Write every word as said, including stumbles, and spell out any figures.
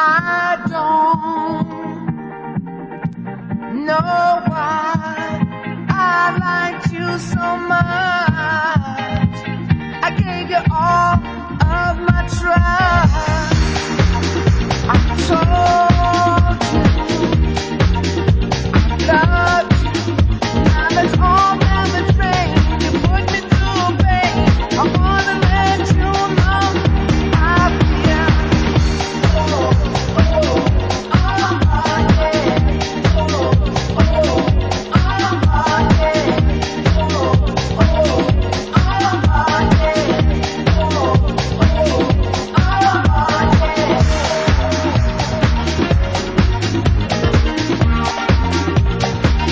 I don't know why I liked you so much. I gave you all of my trust. I'm told